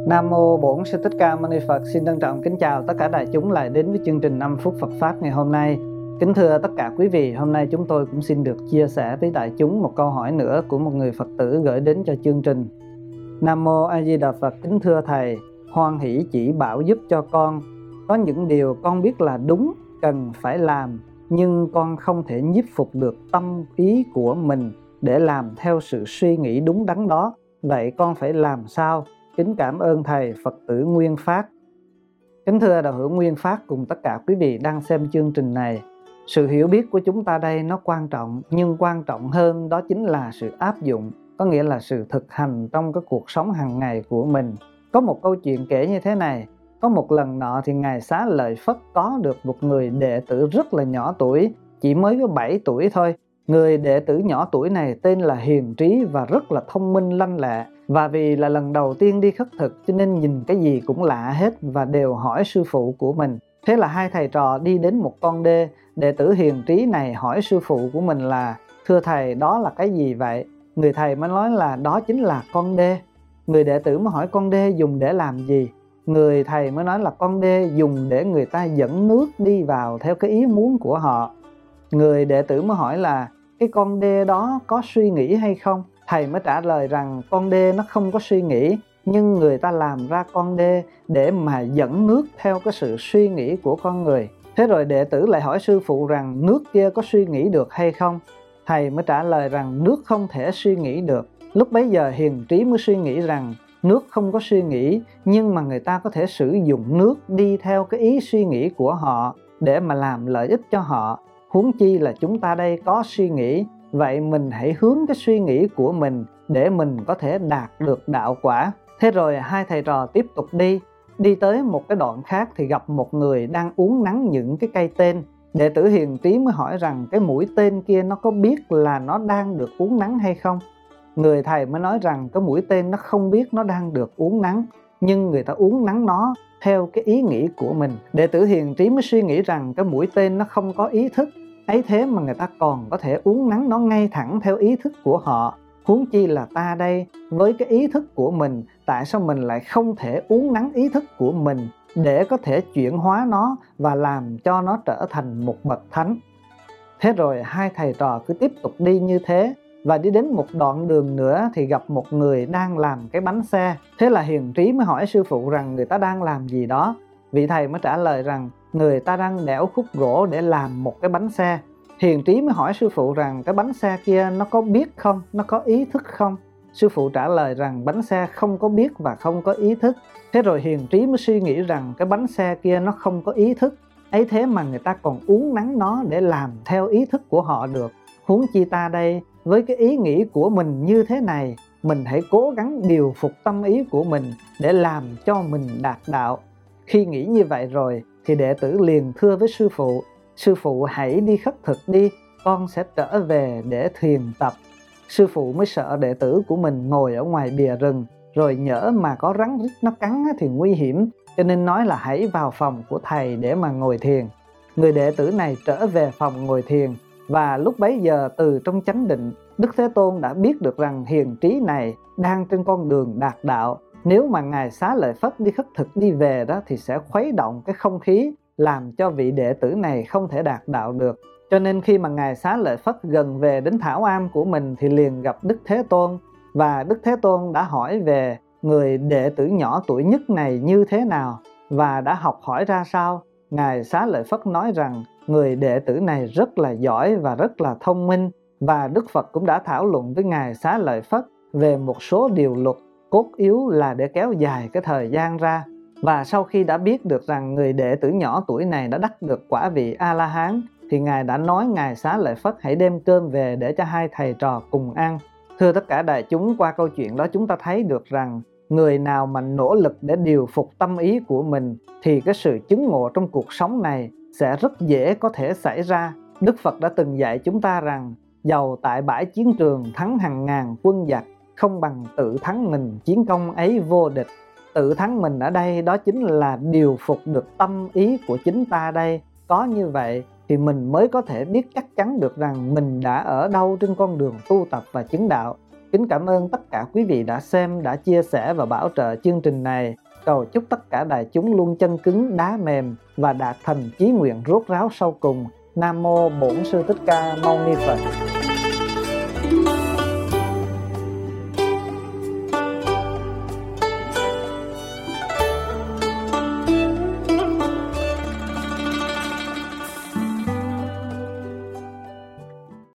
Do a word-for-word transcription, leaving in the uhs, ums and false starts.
Nam Mô Bổn Sư Thích Ca Mâu Ni Phật. Xin trân trọng kính chào tất cả đại chúng lại đến với chương trình năm phút Phật Pháp ngày hôm nay. Kính thưa tất cả quý vị, hôm nay chúng tôi cũng xin được chia sẻ với đại chúng một câu hỏi nữa của một người Phật tử gửi đến cho chương trình. Nam Mô A Di Đà Phật. Kính thưa Thầy, hoan hỷ chỉ bảo giúp cho con. Có những điều con biết là đúng, cần phải làm, nhưng con không thể nhiếp phục được tâm ý của mình để làm theo sự suy nghĩ đúng đắn đó. Vậy con phải làm sao? Kính cảm ơn Thầy. Phật tử Nguyên Phát. Kính thưa đạo hữu Nguyên Phát cùng tất cả quý vị đang xem chương trình này, sự hiểu biết của chúng ta đây nó quan trọng, nhưng quan trọng hơn đó chính là sự áp dụng, có nghĩa là sự thực hành trong cái cuộc sống hàng ngày của mình. Có một câu chuyện kể như thế này. Có một lần nọ thì Ngài Xá Lợi Phất có được một người đệ tử rất là nhỏ tuổi, chỉ mới có bảy tuổi thôi. Người đệ tử nhỏ tuổi này tên là Hiền Trí và rất là thông minh lanh lẹ. Và vì là lần đầu tiên đi khất thực cho nên nhìn cái gì cũng lạ hết và đều hỏi sư phụ của mình. Thế là hai thầy trò đi đến một con đê. Đệ tử Hiền Trí này hỏi sư phụ của mình là: thưa thầy, đó là cái gì vậy? Người thầy mới nói là đó chính là con đê. Người đệ tử mới hỏi con đê dùng để làm gì? Người thầy mới nói là con đê dùng để người ta dẫn nước đi vào theo cái ý muốn của họ. Người đệ tử mới hỏi là cái con đê đó có suy nghĩ hay không? Thầy mới trả lời rằng con đê nó không có suy nghĩ, nhưng người ta làm ra con đê để mà dẫn nước theo cái sự suy nghĩ của con người. Thế rồi đệ tử lại hỏi sư phụ rằng nước kia có suy nghĩ được hay không? Thầy mới trả lời rằng nước không thể suy nghĩ được. Lúc bấy giờ Hiền Trí mới suy nghĩ rằng nước không có suy nghĩ, nhưng mà người ta có thể sử dụng nước đi theo cái ý suy nghĩ của họ để mà làm lợi ích cho họ. Huống chi là chúng ta đây có suy nghĩ, vậy mình hãy hướng cái suy nghĩ của mình để mình có thể đạt được đạo quả. Thế rồi hai thầy trò tiếp tục đi. Đi tới một cái đoạn khác thì gặp một người đang uốn nắn những cái cây tên. Đệ tử Hiền Trí mới hỏi rằng cái mũi tên kia nó có biết là nó đang được uốn nắn hay không? Người thầy mới nói rằng cái mũi tên nó không biết nó đang được uốn nắn, nhưng người ta uốn nắn nó theo cái ý nghĩ của mình. Đệ tử Hiền Trí mới suy nghĩ rằng cái mũi tên nó không có ý thức, ấy thế mà người ta còn có thể uốn nắn nó ngay thẳng theo ý thức của họ. Huống chi là ta đây, với cái ý thức của mình, tại sao mình lại không thể uốn nắn ý thức của mình để có thể chuyển hóa nó và làm cho nó trở thành một bậc thánh? Thế rồi hai thầy trò cứ tiếp tục đi như thế. Và đi đến một đoạn đường nữa thì gặp một người đang làm cái bánh xe. Thế là Hiền Trí mới hỏi sư phụ rằng người ta đang làm gì đó. Vị thầy mới trả lời rằng người ta đang đẽo khúc gỗ để làm một cái bánh xe. Hiền Trí mới hỏi sư phụ rằng cái bánh xe kia nó có biết không, nó có ý thức không? Sư phụ trả lời rằng bánh xe không có biết và không có ý thức. Thế rồi Hiền Trí mới suy nghĩ rằng cái bánh xe kia nó không có ý thức, ấy thế mà người ta còn uốn nắn nó để làm theo ý thức của họ được. Huống chi ta đây, với cái ý nghĩ của mình như thế này, mình hãy cố gắng điều phục tâm ý của mình để làm cho mình đạt đạo. Khi nghĩ như vậy rồi thì đệ tử liền thưa với sư phụ: sư phụ hãy đi khất thực đi, con sẽ trở về để thiền tập. Sư phụ mới sợ đệ tử của mình ngồi ở ngoài bìa rừng, rồi nhỡ mà có rắn rít nó cắn thì nguy hiểm, cho nên nói là hãy vào phòng của thầy để mà ngồi thiền. Người đệ tử này trở về phòng ngồi thiền. Và lúc bấy giờ từ trong chánh định, Đức Thế Tôn đã biết được rằng Hiền Trí này đang trên con đường đạt đạo. Nếu mà Ngài Xá Lợi Phất đi khất thực đi về đó thì sẽ khuấy động cái không khí, làm cho vị đệ tử này không thể đạt đạo được. Cho nên khi mà Ngài Xá Lợi Phất gần về đến thảo am của mình thì liền gặp Đức Thế Tôn. Và Đức Thế Tôn đã hỏi về người đệ tử nhỏ tuổi nhất này như thế nào và đã học hỏi ra sao. Ngài Xá Lợi Phất nói rằng người đệ tử này rất là giỏi và rất là thông minh, và Đức Phật cũng đã thảo luận với Ngài Xá Lợi Phất về một số điều luật cốt yếu là để kéo dài cái thời gian ra. Và sau khi đã biết được rằng người đệ tử nhỏ tuổi này đã đắc được quả vị A-la-hán thì Ngài đã nói Ngài Xá Lợi Phất hãy đem cơm về để cho hai thầy trò cùng ăn. Thưa tất cả đại chúng, qua câu chuyện đó chúng ta thấy được rằng người nào mà nỗ lực để điều phục tâm ý của mình thì cái sự chứng ngộ trong cuộc sống này sẽ rất dễ có thể xảy ra. Đức Phật đã từng dạy chúng ta rằng dầu tại bãi chiến trường thắng hàng ngàn quân giặc, không bằng tự thắng mình chiến công ấy vô địch. Tự thắng mình ở đây đó chính là điều phục được tâm ý của chính ta đây. Có như vậy thì mình mới có thể biết chắc chắn được rằng mình đã ở đâu trên con đường tu tập và chứng đạo. Kính cảm ơn tất cả quý vị đã xem, đã chia sẻ và bảo trợ chương trình này. Cầu chúc tất cả đại chúng luôn chân cứng đá mềm và đạt thành chí nguyện rốt ráo sau cùng. Nam mô Bổn Sư Thích Ca Mâu Ni Phật.